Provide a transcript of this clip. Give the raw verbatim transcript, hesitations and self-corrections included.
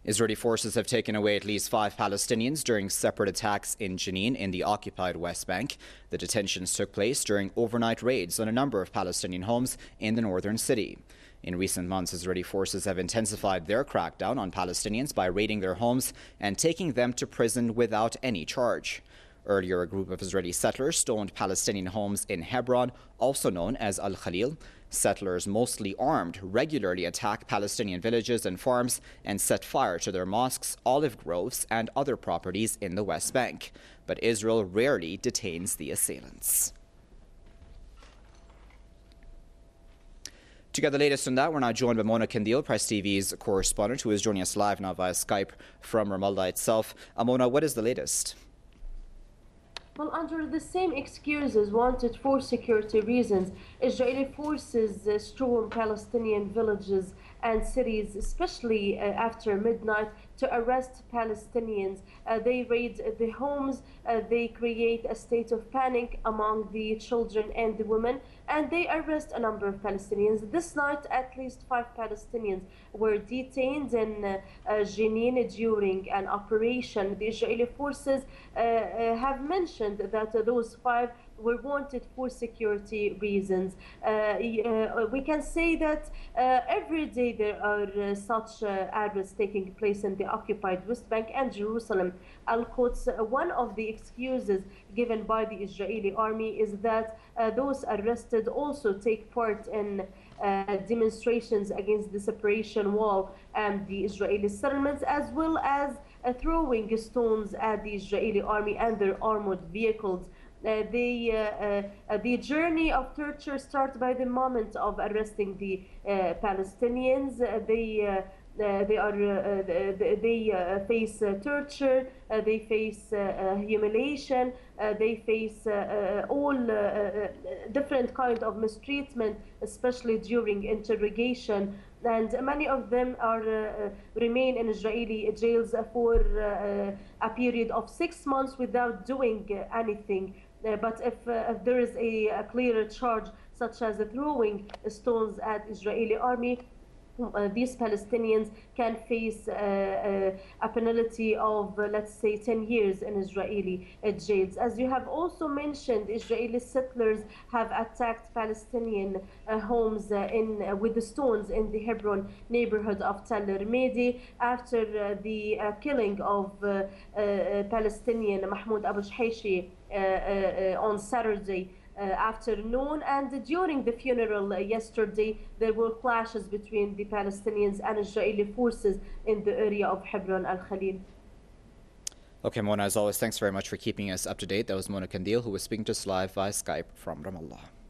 Israeli forces have taken away at least five Palestinians during separate attacks in Jenin in the occupied West Bank. The detentions took place during overnight raids on a number of Palestinian homes in the northern city. In recent months, Israeli forces have intensified their crackdown on Palestinians by raiding their homes and taking them to prison without any charge. Earlier, a group of Israeli settlers stoned Palestinian homes in Hebron, also known as Al-Khalil. Settlers, mostly armed, regularly attack Palestinian villages and farms and set fire to their mosques, olive groves, and other properties in the West Bank. But Israel rarely detains the assailants. To get the latest on that, we're now joined by Mona Kandil, Press T V's correspondent, who is joining us live now via Skype from Ramallah itself. Uh, Mona, what is the latest? Well, under the same excuses wanted for security reasons, Israeli forces uh, storm Palestinian villages and cities, especially uh, after midnight, to arrest Palestinians. Uh, they raid the homes, uh, they create a state of panic among the children and the women, and they arrest a number of Palestinians. This night, at least five Palestinians were detained in uh, uh, Jenin during an operation. The Israeli forces uh, uh, have mentioned that uh, those five were wanted for security reasons. Uh, uh, we can say that uh, every day there are uh, such uh, arrests taking place in the occupied West Bank and Jerusalem. Al-Quds, uh, one of the excuses given by the Israeli army is that uh, those arrested also take part in uh, demonstrations against the separation wall and the Israeli settlements, as well as uh, throwing stones at the Israeli army and their armored vehicles. Uh, the, uh, uh, the journey of torture starts by the moment of arresting the uh, Palestinians. Uh, they, uh, uh, they, are, uh, they, they uh, face uh, torture, uh, they face uh, uh, humiliation, uh, they face uh, uh, all uh, uh, different kind of mistreatment, especially during interrogation. And many of them are uh, remain in Israeli jails for uh, a period of six months without doing uh, anything. Uh, but if, uh, if there is a, a clearer charge, such as throwing stones at Israeli army, uh, these Palestinians can face uh, uh, a penalty of, uh, let's say, ten years in Israeli uh, jails. As you have also mentioned, Israeli settlers have attacked Palestinian uh, homes uh, in, uh, with the stones in the Hebron neighborhood of Tel Remedi after uh, the uh, killing of uh, uh, Palestinian Mahmoud Abu Shhaishi uh, uh, on Saturday Uh, afternoon, and during the funeral uh, yesterday there were clashes between the Palestinians and Israeli forces in the area of Hebron Al-Khalil. Okay, Mona, as always, thanks very much for keeping us up to date. That was Mona Kandil, who was speaking to us live via Skype from Ramallah.